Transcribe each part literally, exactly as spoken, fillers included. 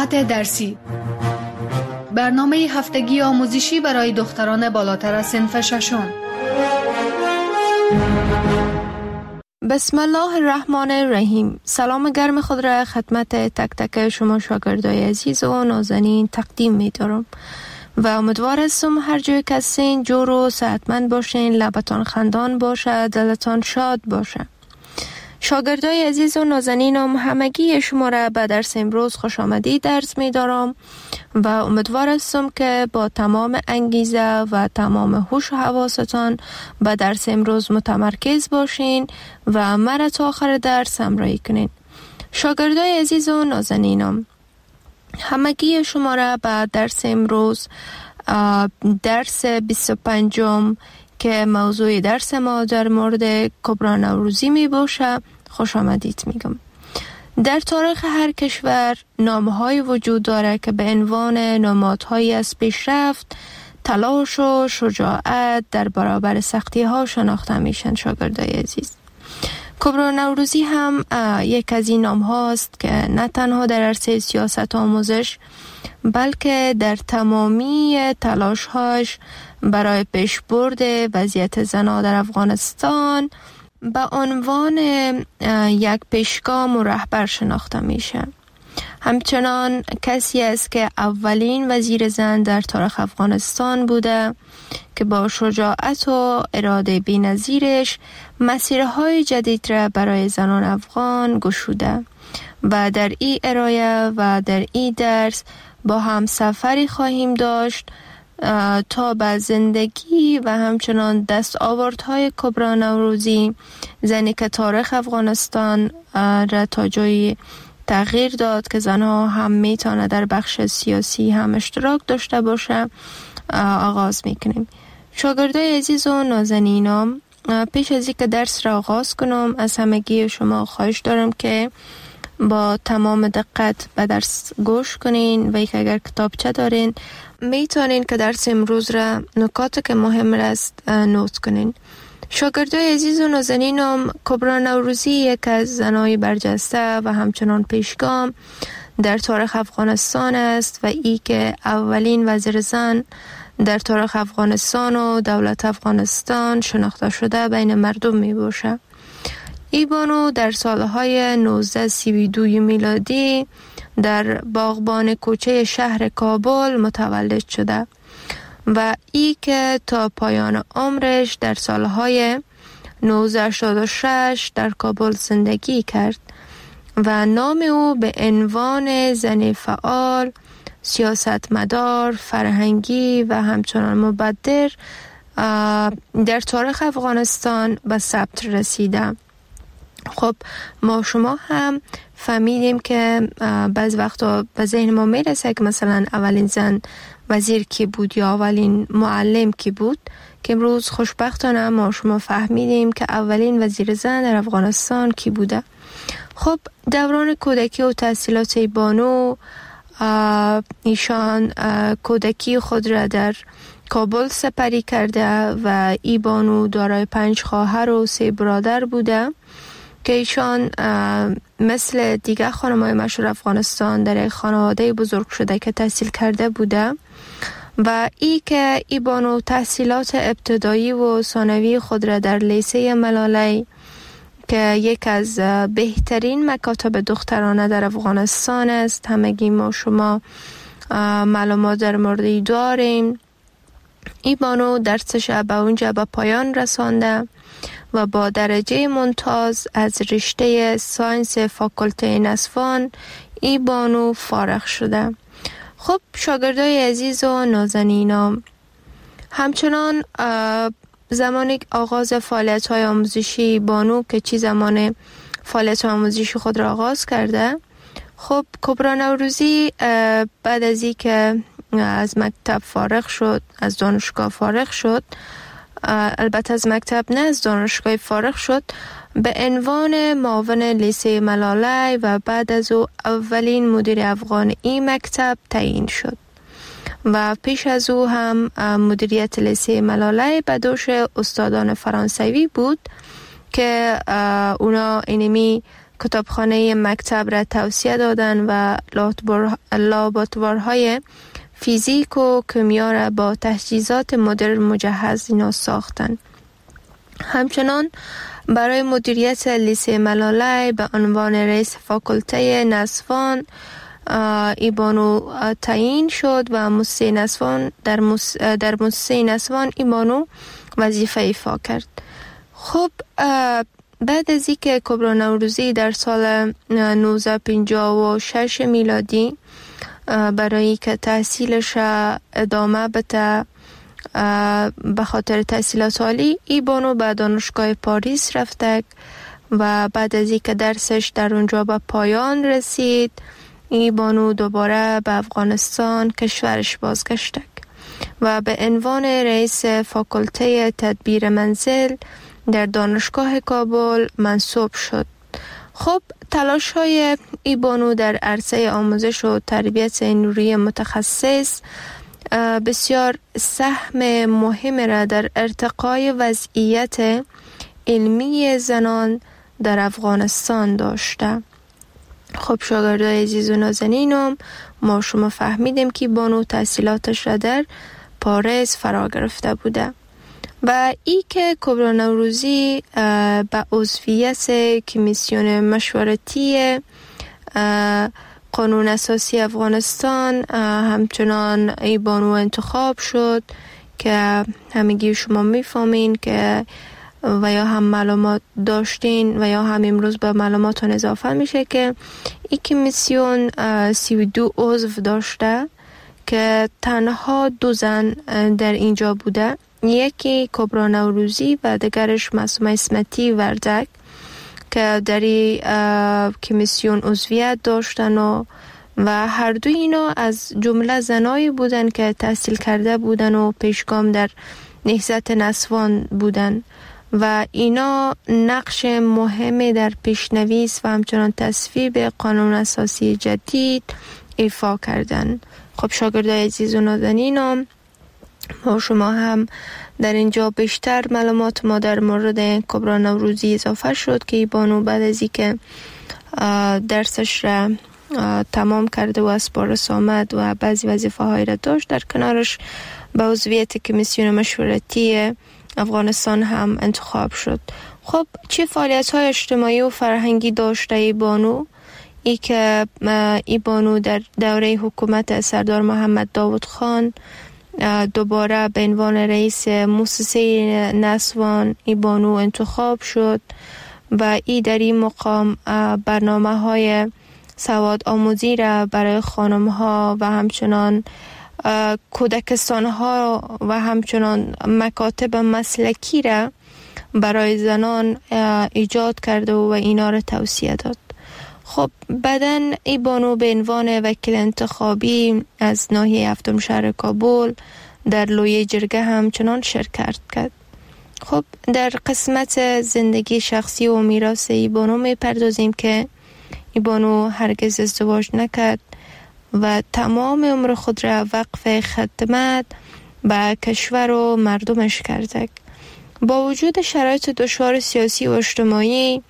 ساعت درسی، برنامه هفتگی آموزشی برای دختران بالاتر از صنف ششم. بسم الله الرحمن الرحیم. سلام گرم خود را خدمت تک تک شما شاگردای عزیز و نازنین تقدیم می دارم و امیدوار هستم هر جای که هستین جور و صحتمند باشین، لبتان خندان باشه، دلتان شاد باشه. شاگردای عزیز و نازنینم، همگی شما را به درس امروز خوش آمدید درس می دارم و امیدوار هستم که با تمام انگیزه و تمام هوش و حواستان به درس امروز متمرکز باشین و مرا تا آخر درس همراهی کنین. شاگردای عزیز و نازنینم، همگی شما را به درس امروز، درس بیست و پنجم که موضوع درس ما در مورد کبری نوروزی می باشه خوش آمدید میگم. در تاریخ هر کشور نامه‌های وجود داره که به عنوان نمادهایی از پیشرفت، تلاش و شجاعت در برابر سختی ها شناخته میشن. شاگردای عزیز، کبری نوروزی هم یک از این نام هاست که نه تنها در عرصه سیاست آموزش بلکه در تمامی تلاش هاش برای پیشبرد وضعیت زنان در افغانستان به عنوان یک پیشگام و رهبر شناخته میشه. همچنان کسی است که اولین وزیر زن در تاریخ افغانستان بوده که با شجاعت و اراده بی‌نظیرش مسیرهای جدید را برای زنان افغان گشوده و در این ارائه و در این درس با هم سفری خواهیم داشت تا به زندگی و همچنان دستاوردهای کبری نوروزی، زنی که تاریخ افغانستان را تا جایی تغییر داد که زنها هم میتونه در بخش سیاسی هم اشتراک داشته باشه، آغاز میکنیم. شاگردای عزیز و نازنینم، پیش از اینکه درس را آغاز کنم از همگی شما خواهش دارم که با تمام دقت به درس گوش کنین و یک اگر کتابچه دارین میتونین که درس امروز را نکاتی که مهم است نوت کنین. شاگردای عزیز و نازنینم، کبری نوروزی یک از زنای برجسته و همچنان پیشگام در تاریخ افغانستان است و ای که اولین وزیر زن در تاریخ افغانستان و دولت افغانستان شناخته شده بین مردم می باشه. ای بانو در سالهای نوزده سی و دو میلادی در باغبان کوچه شهر کابل متولد شده و ای که تا پایان عمرش در سالهای نوزده هشتاد و شش در کابل زندگی کرد و نام او به عنوان زن فعال، سیاستمدار، فرهنگی و همچنان مبدر در تاریخ افغانستان به ثبت رسیده. خب ما شما هم فهمیدیم که بعض وقتا به ذهن ما میرسه که مثلا اولین زن وزیر کی بود یا اولین معلم کی بود، که امروز خوشبختانه ما شما فهمیدیم که اولین وزیر زن در افغانستان کی بوده. خب دوران کودکی و تحصیلات بانو، ایشان کودکی خود را در کابل سپری کرده و ای بانو دارای پنج خواهر و سه برادر بوده که ایشان مثل دیگر خانم‌های مشهور افغانستان در یک خانواده بزرگ شده که تحصیل کرده بوده و ای که ای بانو تحصیلات ابتدایی و ثانوی خود را در لیسه ملالی که یک از بهترین مکاتب دخترانه در افغانستان است، همگی ما شما معلومات در موردی داریم، ای بانو درسش به اونجا به پایان رسانده و با درجه ممتاز از رشته ساینس فاکولته نسوان ای بانو فارغ شده. خب شاگردای عزیز و نازنینم، همچنان زمانی آغاز فعالیت های آموزشی بانو که چی زمان فعالیت آموزشی خود را آغاز کرده، خب کبری نوروزی بعد از این که از مکتب فارغ شد، از دانشگاه فارغ شد، البته از مکتب نه از دانشگاه فارغ شد، به عنوان معاون لیسه ملالی و بعد از او اولین مدیر افغان این مکتب تعیین شد و پیش از او هم مدیریت لیسه ملالی به دوش استادان فرانسوی بود که اونا اینمی کتابخانه مکتب را توسعه دادن و لابراتوارهای فیزیک و کیمیا را با تجهیزات مدرن مجهز اینا ساختن. همچنان برای مدیریت لیسه ملاله به عنوان رئیس فاکولته نسوان ای بانو تعیین شد و موسسه نسوان در موس در موسسه نسوان ای بانو وظیفه ایفا کرد. خب بعد از اینکه کبرا نوروزی در سال نوزده پنجاه و شش میلادی برای که تحصیلش ادامه بده به خاطر تحصیلات عالی، ای بانو به دانشگاه پاریس رفته و بعد از اینکه درسش در اونجا به پایان رسید، ای بانو دوباره به افغانستان کشورش بازگشته و به عنوان رئیس فاکولته تدبیر منزل در دانشگاه کابل منصوب شد. خب تلاش های ای بانو در عرصه آموزش و تربیت نوری متخصص بسیار سهم مهم را در ارتقای وضعیت علمی زنان در افغانستان داشته. خب شاگردای عزیز و نازنینم، ما شما فهمیدیم که بانو تحصیلاتش را در پاریس فرا گرفته بوده و ای که کبرا نوروزی به عضویت کمیسیون مشورتی قانون اساسی افغانستان همچنان ای بانو انتخاب شد که همگی شما میفهمین که و یا هم معلومات داشتین و یا هم امروز به معلوماتون اضافه میشه که این کمیسیون سی و دو عضو داشته که تنها دو زن در اینجا بوده، یکی کبرا نوروزی و دیگرش معصومه اسمتی وردک که در این کمیسیون عضویت داشتن و و هر دو اینا از جمله زنایی بودن که تحصیل کرده بودن و پیشگام در نهضت نسوان بودن و اینا نقش مهمی در پیشنویس و همچنان تصویب قانون اساسی جدید ایفا کردن. خب شاگردای عزیز و نازنینم، ما شما هم در اینجا بیشتر معلومات ما در مورد کبرا نوروزی اضافه شد که بانو بعد از اینکه درسش را تمام کرده و از پاریس آمد و بعضی وظیفه هایی را داشت، در کنارش به عضویت کمیسیون مشورتی افغانستان هم انتخاب شد. خب چه فعالیت های اجتماعی و فرهنگی داشته ای بانو؟ ای که ای بانو در دوره حکومت سردار محمد داود خان دوباره به عنوان رئیس موسسه نسوان ای بانو انتخاب شد و ای در این مقام برنامه های سواد آموزی را برای خانم ها و همچنان کودکستان ها و همچنان مکاتب مسلکی را برای زنان ایجاد کرده و اینا را توسعه داد. خب بعداً ای بانو به عنوان وکیل انتخابی از ناحیه هفتم شهر کابل در لویه جرگه همچنان شرکت کرد. خب در قسمت زندگی شخصی و میراث ای بانو می پردازیم که ای بانو هرگز ازدواج نکرد و تمام عمر خود را وقف خدمت به کشور و مردمش کرده. با وجود شرایط دشوار سیاسی و اجتماعی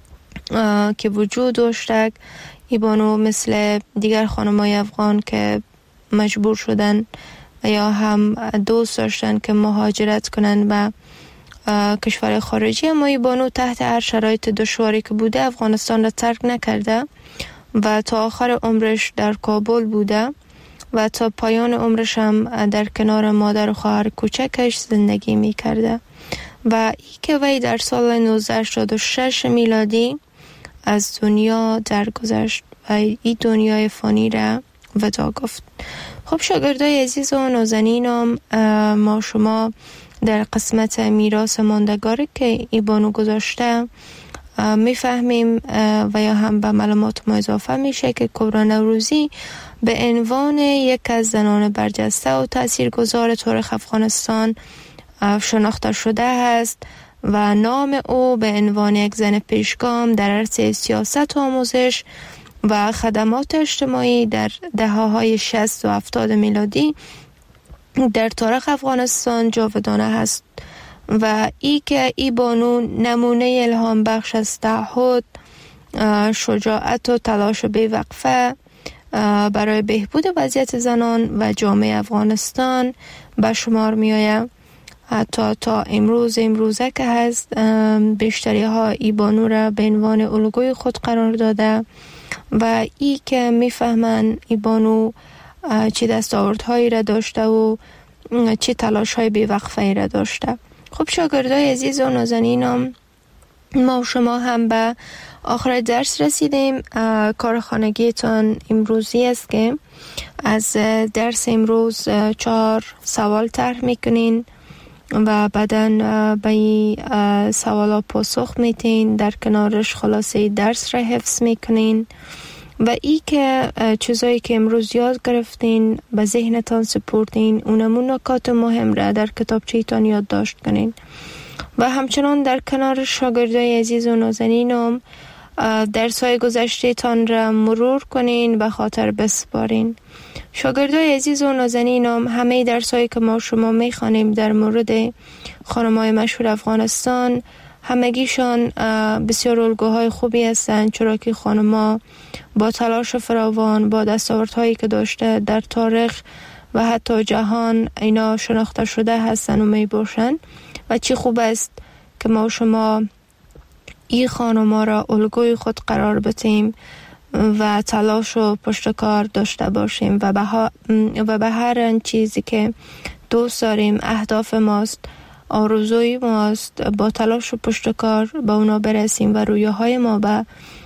که وجود داشته، ای بانو مثل دیگر خانمای افغان که مجبور شدن و یا هم دوست داشتن که مهاجرت کنن به کشور خارجی، اما ای بانو تحت هر شرایط دشواری که بوده افغانستان را ترک نکرده و تا آخر عمرش در کابل بوده و تا پایان عمرش هم در کنار مادر و خواهر کوچکش زندگی می کرده و ای که وی در سال نوزده هشتاد و شش میلادی از دنیا درگذشت و این دنیای فانی را وداع گفت. خب شاگردای عزیز و نازنینم، ما شما در قسمت میراث ماندگاری که ای بانو گذاشته میفهمیم و یا هم به معلومات ما اضافه میشه که کبرا نوروزی به عنوان یک از زنان برجسته و تاثیرگذار تاریخ افغانستان شناخته شده است و نام او به عنوان یک زن پیشگام در عرصه سیاست و آموزش و خدمات اجتماعی در دهه‌های شصت و هفتاد میلادی در تاریخ افغانستان جاودانه است و ای که ای بانو نمونه الهام بخش از تعهد شجاعت و تلاش بی‌وقفه برای بهبود وضعیت زنان و جامعه افغانستان به شمار می آید. حتی تا امروز امروزه که هست بیشتری ها ای بانو را به عنوان الگوی خود قرار داده و ای که می فهمن ای بانو چی دستاوردهایی را داشته و چی تلاش های بی‌وقفه را داشته. خب شاگردای عزیز و نازنینم، ما و شما هم به آخر درس رسیدیم. کار خانگیتان امروزی است که از درس امروز چهار سوال طرح میکنین و بعداً به این سوالا پاسخ میتین، در کنارش خلاصه درس را حفظ میکنین و ای که چیزایی که امروز یاد گرفتین به ذهنتان سپردین، اونمون نکات مهم را در کتابچه‌تان یادداشت کنین و همچنان در کنار شاگردای عزیز و نازنینم درس‌های گذشته تان را مرور کنین، به خاطر بسپارین. شاگردای عزیز و نازنینم، همه درس‌هایی که ما شما می‌خوانیم در مورد خانم‌های مشهور افغانستان، همگیشان بسیار الگوهای خوبی هستند، چرا که خانم‌ها با تلاش فراوان، با دستاوردهایی که داشته در تاریخ و حتی جهان اینا شناخته شده هستند و می باشند و چی خوب است که ما شما این خانم‌ها را الگوی خود قرار بدیم و تلاش و پشتکار داشته باشیم و به, ها و به هر چیزی که دوست داریم، اهداف ماست، آرزوی ماست، با تلاش و پشتکار به اونا برسیم و رویاهای ما به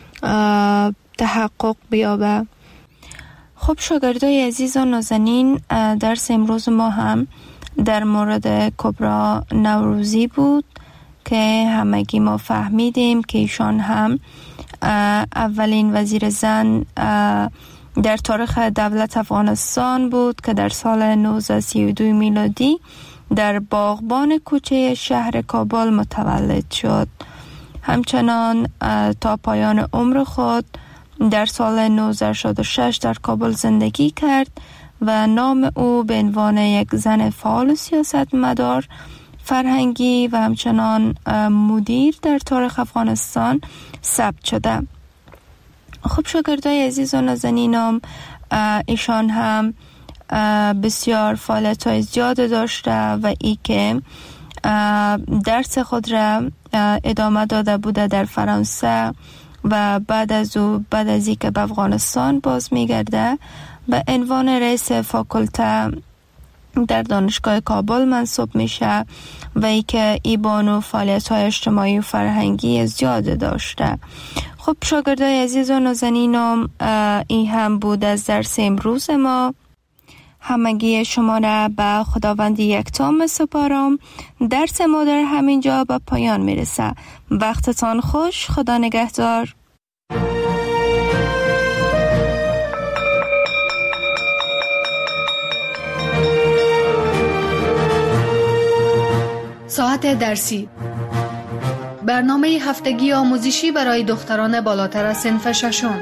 تحقق بیابه. خب شاگردای عزیز و نازنین، درس امروز ما هم در مورد کبرا نوروزی بود که همگی ما فهمیدیم که ایشان هم اولین وزیر زن در تاریخ دولت افغانستان بود که در سال نوزده سی و دو میلادی در باغبان کوچه شهر کابل متولد شد. همچنان تا پایان عمر خود در سال نوزده شصت و شش در کابل زندگی کرد و نام او به عنوان یک زن فعال سیاستمدار فرهنگی و همچنان مدیر در تاریخ افغانستان ثبت شده. خب شاگردای عزیز و نازنینم، ایشان هم بسیار فعالیت‌های زیاد داشته و ای که درس خود را ادامه داده بوده در فرانسه و بعد از او بعد از اینکه به افغانستان باز میگرده به عنوان رئیس فاکولته در دانشگاه کابل منصوب میشه و ای که ای بانو فعالیت‌های اجتماعی و فرهنگی زیاد داشته. خب شاگردای عزیز و نازنینم، این هم بود از درس امروز ما. همگی شما را به خداوند یکتا می‌سپارم. درس ما در همینجا به پایان میرسه. وقتتان خوش. خدا نگهدار. ساعت درسی، برنامه هفتگی آموزشی برای دختران بالاتر از صنف ششم.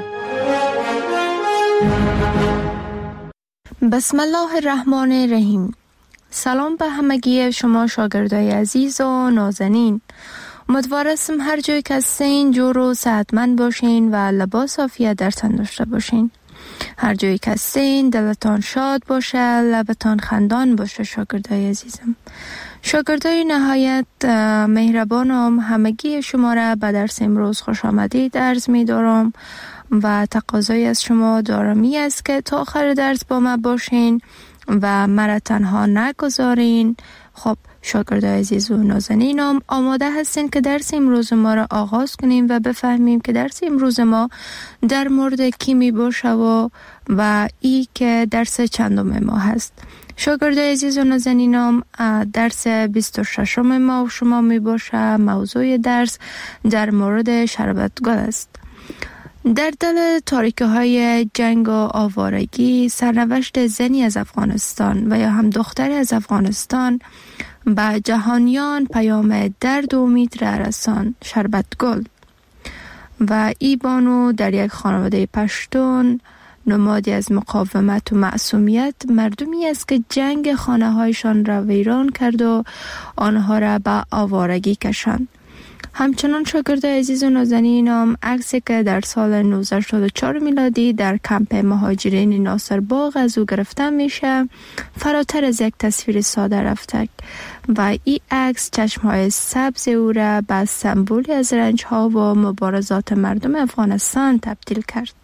بسم الله الرحمن الرحیم. سلام به همگی شما شاگردای عزیز و نازنین. امیدوارم هر جای که هستین جور و صحتمند باشین و لباس عافیت در تن داشته باشین. هر جایی که هستین دلتان شاد باشه، لبتان خندان باشه. شاگردای عزیزم، شاگردای نهایت مهربانم، همگی شما را به درس امروز خوش آمدید عرض می دارم و تقاضای از شما دارمی است که تا آخر درس با ما باشین و مرا تنها نگذارین. خب شاگردای عزیز و نازنینم، آماده هستین که درس امروز ما را آغاز کنیم و بفهمیم که درس امروز ما در مورد کی می باشه و و ای که درس چندم ما هست. شاگردای عزیز و نازنینم، درس بیست و ششم ما و شما می باشه. موضوع درس در مورد شربتگل است. در دل تاریکی های جنگ و آوارگی، سرنوشت زنی از افغانستان و یا هم دختری از افغانستان به جهانیان پیام درد و امید را رسان. شربتگل و ای بانو در یک خانواده پشتون، نمادی از مقاومت و معصومیت، مردمی است که جنگ خانه هایشان را ویران کرد و آنها را به آوارگی کشاند. همچنان شاگرد عزیز و نازنینم عکسی که در سال نوزده هشتاد و چهار میلادی در کمپ مهاجرین ناصر باغ از او گرفته میشه فراتر از یک تصویر ساده رفته و این عکس چشمهای سبز او را به سمبولی از رنجها و مبارزات مردم افغانستان تبدیل کرد.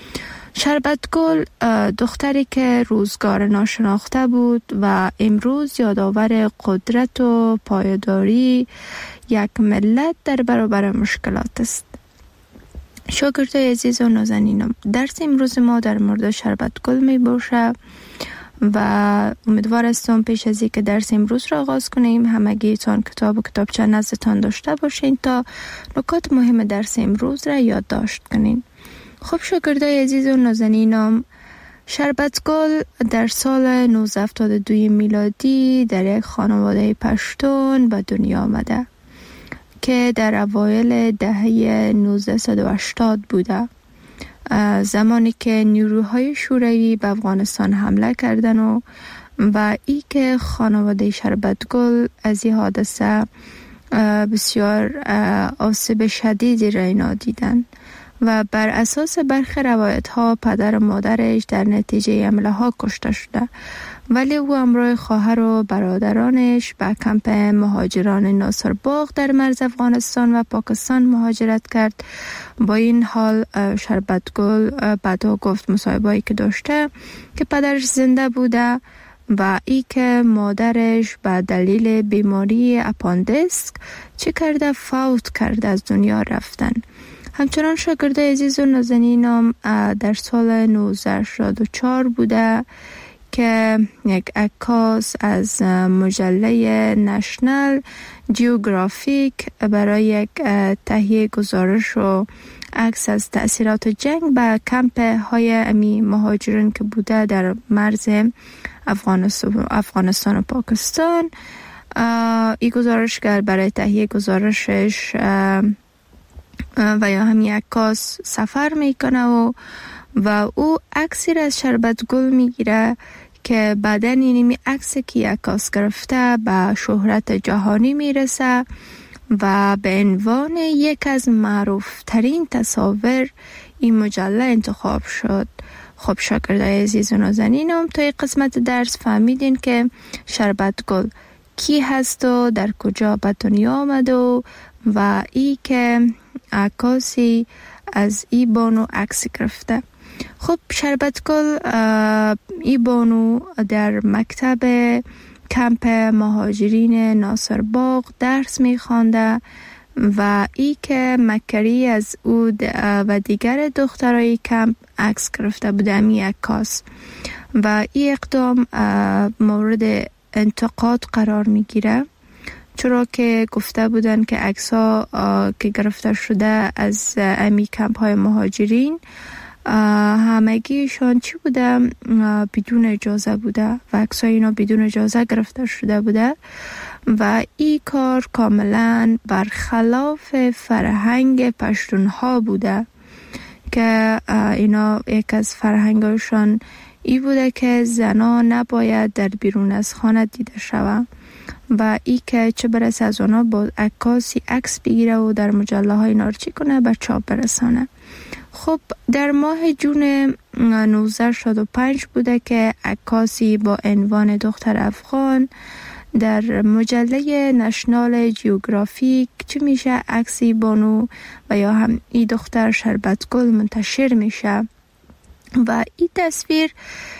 شربتگل دختری که روزگار ناشناخته بود و امروز یادآور قدرت و پایداری یک ملت در برابر مشکلات است. شاگردای عزیز و نازنینم، درس امروز ما در مورد شربتگل می باشه و امیدوار هستم پیش از اینکه درس امروز را آغاز کنیم همگیتان کتاب و کتابچه نزدتان داشته باشین تا نکات مهم درس امروز را یادداشت کنین. خب شاگردای عزیز و نازنینم، شربتگل در سال نوزده هفتاد و دو میلادی در یک خانواده پشتون به دنیا آمده که در اوایل دهه نوزده و هشتاد بوده، زمانی که نیروهای شوروی به افغانستان حمله کردن و و ای که خانواده شربتگل از این حادثه بسیار آسیب شدیدی را اینا دیدن و بر اساس برخی روایت ها پدر و مادرش در نتیجه حمله ها کشته شده، ولی او همراه خواهر و برادرانش به کمپ مهاجران ناصر باغ در مرز افغانستان و پاکستان مهاجرت کرد. با این حال شربتگل بعدا گفت مصاحبه‌ای که داشته که پدرش زنده بوده و ای که مادرش به دلیل بیماری اپاندیسک چه کرده فوت کرده از دنیا رفتن. همچنان شاگرد عزیز و نازنینم در سال نوزده هشتاد و چهار بوده که یک عکاس از مجله نشنال جیوگرافیک برای یک تهیه گزارش و عکس از تأثیرات جنگ به کمپ های امی مهاجرین که بوده در مرز افغانستان, افغانستان و پاکستان این گزارشگر برای تهیه گزارشش و یا همین عکاس سفر میکنه و و او عکسی را از شربتگل میگیره که بعداً اینمی عکسی که عکاس گرفته به شهرت جهانی میرسه و به عنوان یک از معروف ترین تصاویر این مجله انتخاب شد. خب شاگردای عزیز و نازنینم، تا این قسمت درس فهمیدین که شربتگل کی هست و در کجا به دنیا آمد و و ای که عکاسی از ای بانو عکس گرفته. خب شربتگل ای بانو در مکتب کمپ مهاجرین ناصر باغ درس می خوانده و ای که مکری از او و دیگر دخترای کمپ عکس گرفته بوده می عکاس و این اقدام مورد انتقاد قرار می گیره، چرا که گفته بودن که عکس ها که گرفته شده از امی کمپ های مهاجرین همگیشان چی بوده؟ بدون اجازه بوده و عکس های اینا بدون اجازه گرفته شده بوده و این کار کاملا برخلاف فرهنگ پشتون ها بوده که اینا یک از فرهنگشان ای بوده که زنان نباید در بیرون از خانه دیده شود و ای که چه برسه از اونا با عکاسی عکس بگیره و در مجله های نارچی کنه به چاپ برسانه. خب در ماه جون نوزده هشتاد و پنج بوده که عکاسی با عنوان دختر افغان در مجله نشنال جیوگرافیک چه میشه عکسی بانو و یا هم ای دختر شربتگل منتشر میشه و این تصویر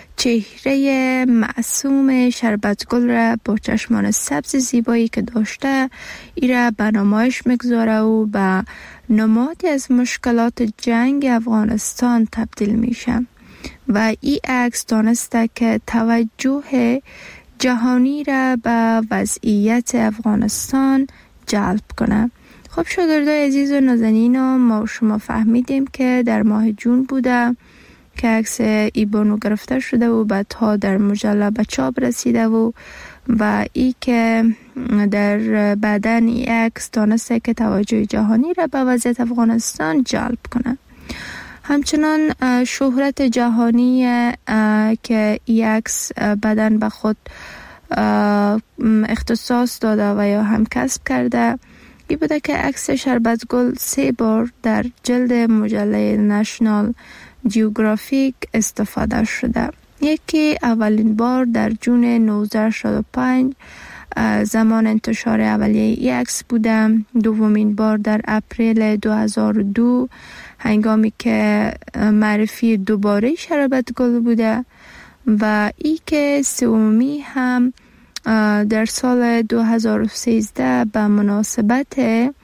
چهره معصوم شربتگل را با چشمان سبز زیبایی که داشته ای را به نمایش میگذاره و به نمادی از مشکلات جنگ افغانستان تبدیل میشه و این عکس دانسته که توجه جهانی را به وضعیت افغانستان جلب کنه. خب شاگردای عزیز و نازنینم، ما شما فهمیدیم که در ماه جون بوده که عکس ای بانو گرفته شده و بعدها در مجله به چاپ رسیده و و ای که در بعدن ای عکس دانسته که توجه جهانی را به وضعیت افغانستان جلب کنه. همچنان شهرت جهانی که ای عکس بعدن به خود اختصاص داده و یا هم کسب کرده این بوده که عکس شربت گل سه بار در جلد مجله نشنال جیوگرافیک استفاده شده. یکی اولین بار در جون نوزده شصت و پنج زمان انتشار اولیه ای عکس بوده. دومین بار در اپریل دو هزار و دو هنگامی که معرفی دوباره شربت گل بوده و ای که سومی هم در سال دو هزار و سیزده به مناسبت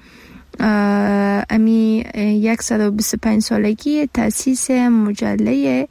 امی صد و بیست و پنج سالگی تأسیس مجله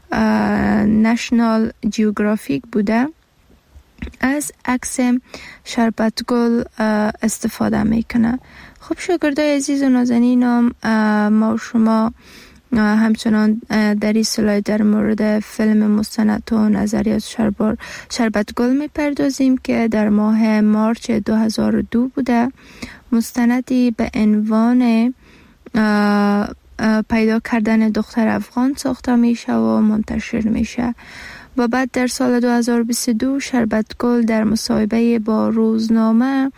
نشنال جیوگرافیک بوده. از عکس شربت گل استفاده میکنه. خب شاگردای عزیز و نازنینم، ما شما همچنان در این سلاید در مورد فیلم مستند و نظریات شربت گل میپردازیم که در ماه مارچ دو هزار و دو بوده. مستندی به عنوان پیدا کردن دختر افغان ساخته میشه و منتشر میشه و بعد در سال دو هزار و بیست و دو شربت گل در مصاحبه با روزنامه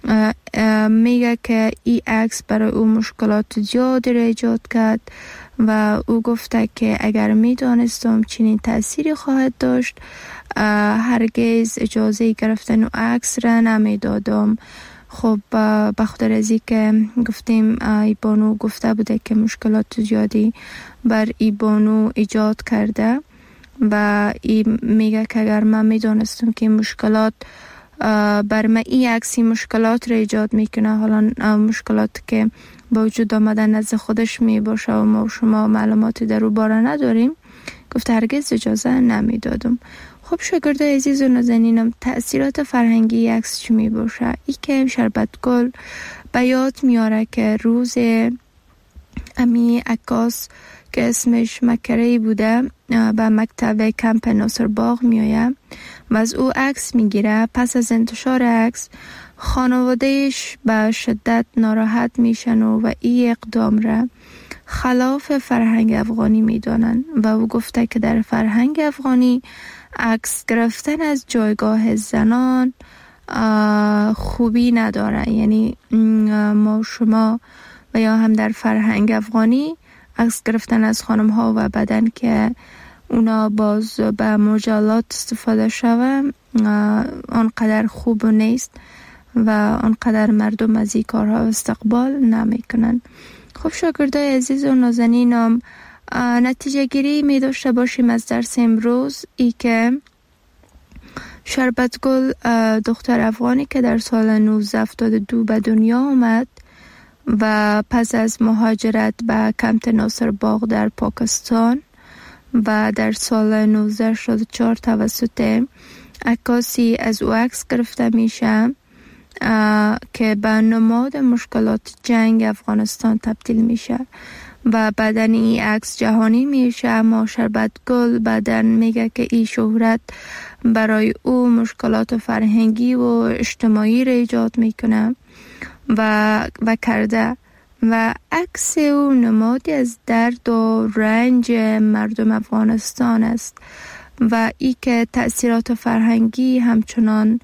میگه که این عکس برای او مشکلات زیادی را ایجاد کرد و او گفته که اگر میدانستم چنین تأثیری خواهد داشت هرگز اجازه گرفتن او عکس را نمیدادم. خب بخاطر از این که گفتیم ای بانو گفته بوده که مشکلات زیادی بر ای بانو ایجاد کرده و ای میگه که اگر من میدانستم که مشکلات بر من این عکسی مشکلات را ایجاد میکنه، حالا مشکلات که با وجود آمدن نزد خودش می باشه و ما و شما معلوماتی در او باره نداریم، گفته هرگز اجازه نمیدادم. خب شاگردای عزیز و نازنینم، تأثیرات فرهنگی عکس چی می باشه؟ ای که شربت گل به یاد میاره که روز امی عکاس که اسمش مکری بوده به مکتب کمپ ناصر باغ میآید و از او عکس میگیره. پس از انتشار عکس خانوادهش به شدت ناراحت میشن و این اقدام را خلاف فرهنگ افغانی میدانن و او گفته که در فرهنگ افغانی عکس گرفتن از جایگاه زنان خوبی نداره. یعنی ما شما و یا هم در فرهنگ افغانی عکس گرفتن از خانم ها و بدن که اونا باز به مجلات استفاده شوه آنقدر خوب نیست و آنقدر مردم از این کارها استقبال نمی کنن. خب شاگردای عزیز و نازنینم، نتیجه گیری می داشته باشیم از درس امروز ای که شربت گل دختر افغانی که در سال نوزده هفتاد و دو به دنیا آمد و پس از مهاجرت به کمپ ناصر باغ در پاکستان و در سال نوزده شصت و چهار توسط عکاسی از او عکس گرفته میشه که به نماد مشکلات جنگ افغانستان تبدیل میشه و بعدن این عکس جهانی میشه. اما شربت گل بعدن میگه که این شهرت برای او مشکلات فرهنگی و اجتماعی را ایجاد میکنه و و کرده و عکس او نمادی از درد و رنج مردم افغانستان است و ای که تأثیرات فرهنگی همچنان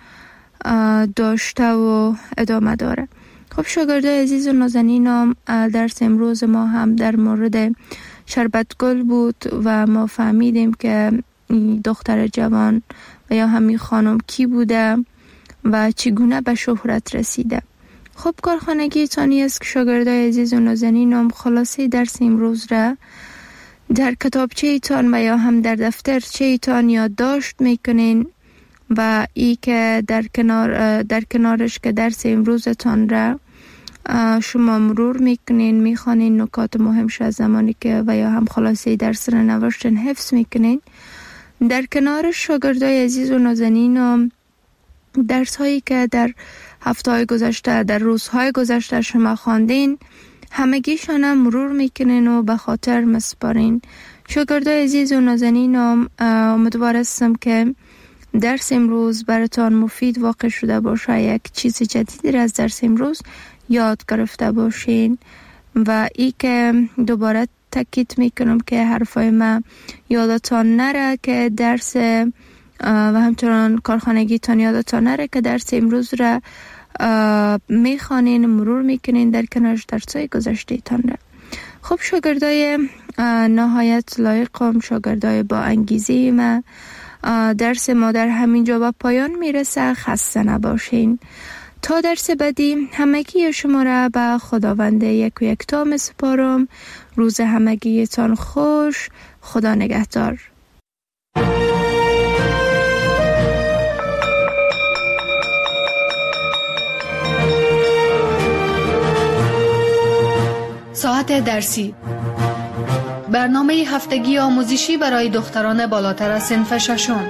داشته و ادامه داره. خب شاگردای عزیز و نازنینم، درس امروز ما هم در مورد شربت گل بود و ما فهمیدیم که دختر جوان و یا همین خانم کی بوده و چگونه به شهرت رسیده. خب کارخانگی تانی است که شاگردای عزیز و نازنینم خلاصه درس امروز را در کتابچه ایتان و یا هم در دفترچه ایتان یادداشت میکنین و ای که در کنار در کنارش که درس امروزتان را شما مرور میکنین، میخوانین نکات مهمش از زمانی که و یا هم خلاصه درس را نوشتن حفظ میکنین. در کنارش شاگردای عزیز و نازنینم درس هایی که در هفته های گذشته در روزهای گذشته شما خواندین همگیشان هم مرور میکنین و به خاطر مسپارین. شاگردای عزیز و نازنینم، امیدوار هستم که درس امروز براتان مفید واقع شده باشه، یک چیز جدیدی را از درس امروز یاد گرفته باشین و ای که دوباره تاکید میکنم که حرفای من یادتان نره که درس و همچنان کارخانگیتان یادتان نره که درس امروز را میخوانین، مرور میکنین در کنارش درسای گذشته تان را. خب شاگردای نهایت لایقم، شاگردای با انگیزه ما، درس ما در همینجا به پایان میرسه. خسته نباشین. تا درس بعدی همگی شما را به خداوند یک و یکتا میسپارم. روز همگیتان خوش. خدا نگهدار. ساعت درسی، برنامه هفتگی آموزشی برای دختران بالاتر از صنف ششم.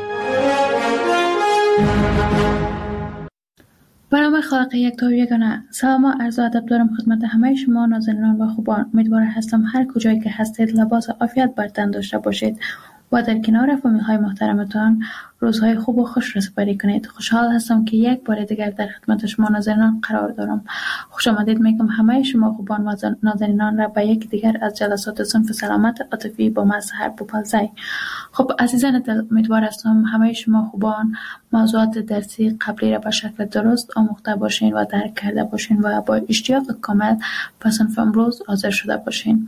برنامه خالق یک تا یگانه. سلام و عرض ادب دارم خدمت همه شما نازنینان و خوبان. امیدوار هستم هر کجایی که هستید لباس عافیت بر تن داشته باشید و در کنار فامیل های محترمتان روزهای خوب و خوش را سپری کنید. خوشحال هستم که یک بار دیگر در خدمت شما نازنینان قرار دارم. خوش آمدید میگم همه شما خوبان و نازنینان را به یک دیگر از جلسات صنف سلامت عاطفی با مظهر بوپلزی. خب عزیزان دل، امیدوار هستم همه شما خوبان موضوعات درسی قبلی را به شکل درست آموخته باشین و درک کرده باشین و با اشتیاق کامل به صنف امروز حاضر شده باشین.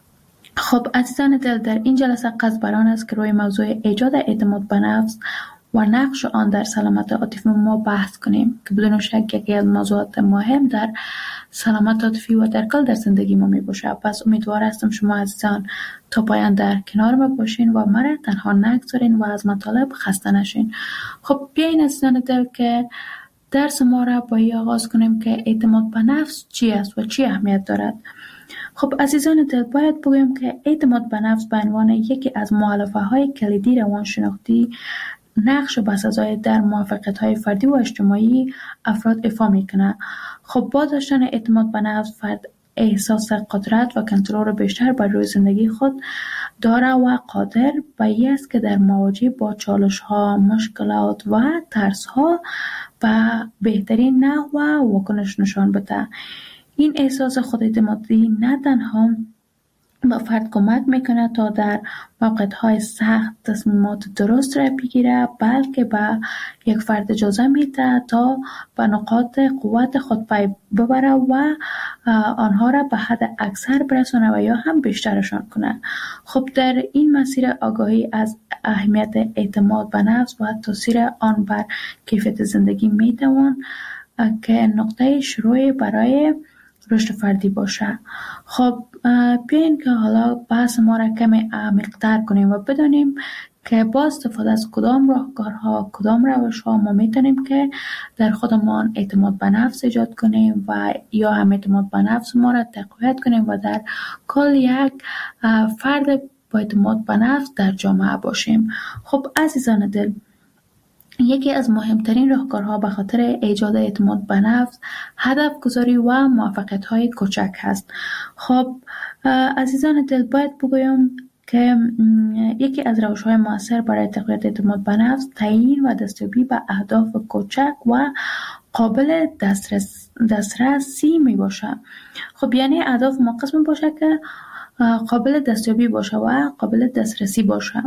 خب عزیزان دل، در این جلسه قصد بر آن است که روی موضوع ایجاد اعتماد به نفس و نقش آن در سلامت عاطفی ما بحث کنیم که بدون شک یکی از موضوعات مهم در سلامت عاطفی و در کل در زندگی ما می باشه. پس امیدوار هستم شما عزیزان تا پایان در کنار ما باشین و مرا تنها نگذارین و از مطالب خسته نشین. خب بیاین عزیزان دل که درس ما را با این آغاز کنیم که اعتماد به نفس چی است و چی اهمیت دارد. خب عزیزان دل، باید بگویم که اعتماد به نفس به عنوان یکی از مؤلفه های کلیدی روانشناختی نقش بسزای در موفقیت های فردی و اجتماعی افراد ایفا میکنه. خب با داشتن اعتماد به نفس فرد احساس قدرت و کنترل بیشتر بر روی زندگی خود داره و قادر به این است که در مواجهه با چالش ها، مشکلات و ترس ها به بهترین نحو و واکنش نشان بده. این احساس خوداعتمادی نه تنها به فرد کمک میکنه تا در موقعیت‌های سخت تصمیمات درست را بگیره، بلکه به یک فرد اجازه میده تا به نقاط قوت خود پی ببره و آنها را به حد اکثر برسونه و یا هم بیشترشان کنه. خب در این مسیر آگاهی از اهمیت اعتماد به نفس و تاثیر آن بر کیفیت زندگی میتوان که نقطه شروع برای رشد فردی باشه. خب بیاین که حالا بحث ما را کمی عمیق‌تر کنیم و بدانیم که با استفاده از کدام راهکارها، کدام روش‌ها ما میتونیم که در خودمان اعتماد به نفس ایجاد کنیم و یا هم اعتماد به نفس ما را تقویت کنیم و در کل یک فرد با اعتماد به نفس در جامعه باشیم. خب عزیزان دل، یکی از مهمترین راهکارها به خاطر ایجاد اعتماد به نفس هدف گذاری و موفقیت های کوچک هست. خب عزیزان دل، باید بگویم که یکی از روش‌های مؤثر برای تقویت اعتماد به نفس تعیین و دستیابی به اهداف کوچک و قابل دسترس دسترسی می باشه. خب یعنی اهداف ما قسم باشه که قابل دستیابی باشه و قابل دسترسی باشه.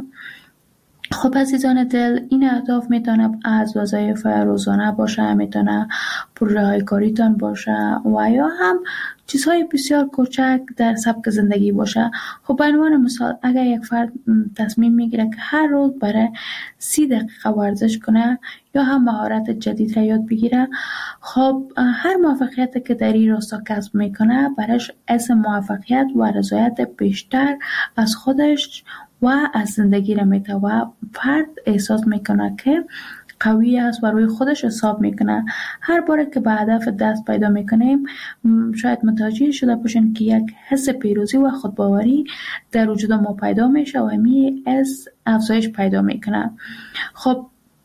خب عزیزان دل، این اهداف میتونه از وظایف روزانه باشه، میتونه پروژه های کاریتان باشه و یا هم چیزهای بسیار کوچک در سبک زندگی باشه. خب به عنوان مثال اگر یک فرد تصمیم میگیره که هر روز برای سی دقیقه ورزش کنه یا هم مهارت جدید را یاد بگیره، خب هر موفقیت که در این راستا کسب میکنه برایش حس موفقیت و رضایت بیشتر از خودش و از زندگی را میده و فرد احساس میکنه که قوی است و روی خودش حساب میکنه. هر باره که به هدف دست پیدا میکنیم شاید متوجه شده باشین که یک حس پیروزی و خودباوری در وجود ما پیدا میشه و همین حس افزایش پیدا میکنه. خب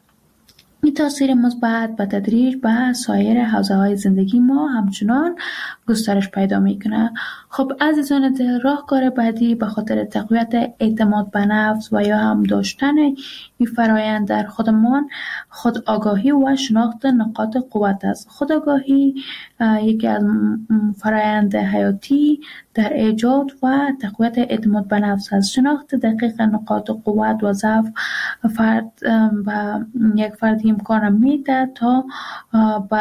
این تاثیر مثبت به تدریج به سایر حوزه‌های زندگی ما همچنان گسترش پیدا میکنه. خب عزیزان دل، راهکار بعدی به خاطر تقویت اعتماد به نفس و یا هم داشتن این فرایند در خودمان خود آگاهی و شناخت نقاط قوت است. خود آگاهی یکی از فرایند حیاتی در ایجاد و تقویت اعتماد به نفس است. شناخت دقیق نقاط قوت و ضعف فرد و یک فرد امکان میده تا